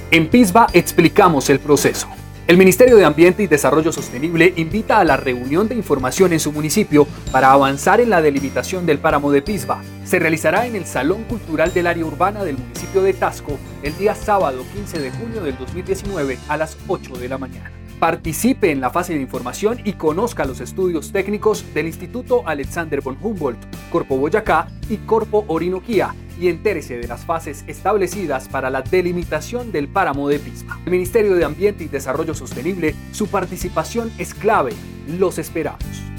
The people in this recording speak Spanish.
En Pisba explicamos el proceso. El Ministerio de Ambiente y Desarrollo Sostenible invita a la reunión de información en su municipio para avanzar en la delimitación del páramo de Pisba. Se realizará en el Salón Cultural del Área Urbana del municipio de Tasco el día sábado 15 de junio del 2019 a las 8 de la mañana. Participe en la fase de información y conozca los estudios técnicos del Instituto Alexander von Humboldt, Corpo Boyacá y Corpo Orinoquía, y entérese de las fases establecidas para la delimitación del páramo de Pisba. El Ministerio de Ambiente y Desarrollo Sostenible, su participación es clave. Los esperamos.